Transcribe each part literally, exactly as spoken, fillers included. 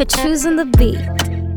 Patrice on the beat.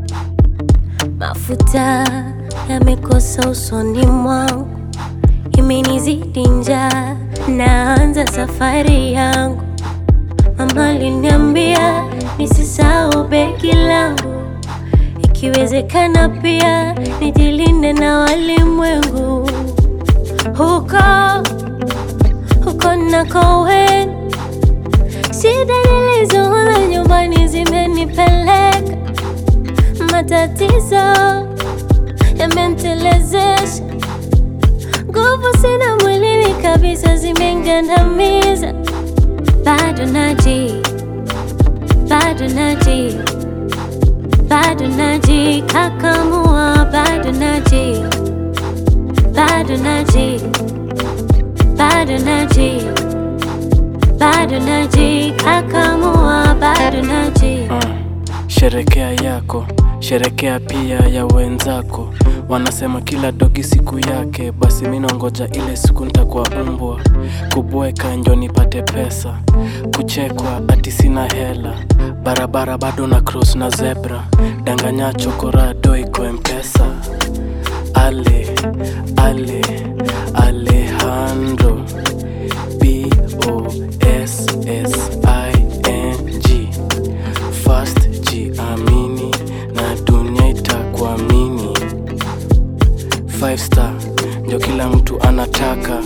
Mafuta yamekosa usoni mwangu, imenizidi njaa, naanza safari yangu. Mama aliniambia nisisahau begi langu, ikiwezekana pia nijilinde na walimwengu. Huko huko nakoenda, shida nilizoona nyumbani zimenipeleka, matatizo yamenitelezesha, nguvu sina mwilini kabisa zimengandamiza. Bado naji, bado naji, bado naji kakamua, bado naji, bado naji, bado naji, bado naji kakamua, bado naji. uh, Sherekea yako, sherekea pia ya wenzako. Wanasema kila dogi siku yake, basi mimi nangoja ile siku nitakuwa umbwa. Kubweka ndio nipate pesa, kuchekwa ati sina hela, barabara bado na cross na zebra, danganya chokorado iko M-Pesa. Ale, ale, Alejandro B O S S I N G Fast G, amini na dunia itakuamini. Five star ndio kila mtu anataka.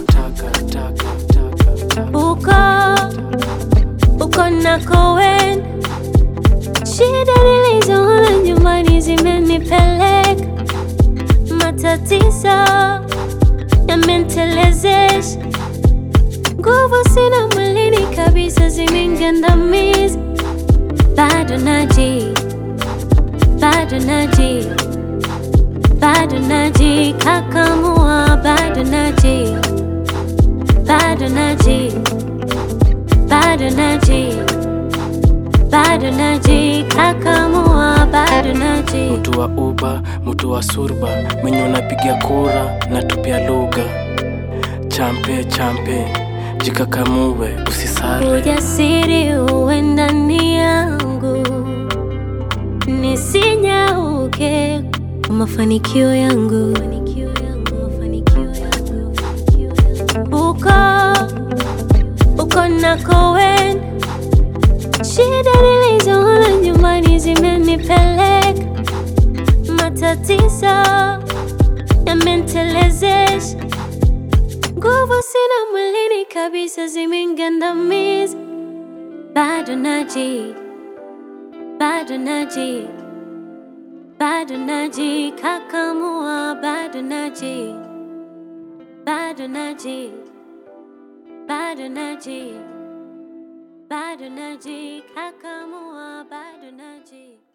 Uko uko nakoenda, shida nilizoona nyumbani zimenipeleka, matatizo yamenitelezesha, nguvu sina mwilini kabisa zimengandamiza. Bado naji, bado naji, bado naji kakamua, bado naji, bado naji, bado naji, bado naji kakamua, bado naji. Mtu wa uba, mtu wa surba, mwenye unapigia kura na tupia lugha. Champe, champe, jikakamue, usisare. Ujasiri uwe ndani yangu, nisinyauke kwa mafanikio yangu. Uko uko nakoenda, shida nilizoona nyumbani zimenipeleka, matatizo yamenitelezesha, nguvu sina mwilini kabisa zimengandamiza. Bado naji, bado naji, bado naji kakamua, bado naji, bado naji, bado naji, bado naji kakamua, bado naji.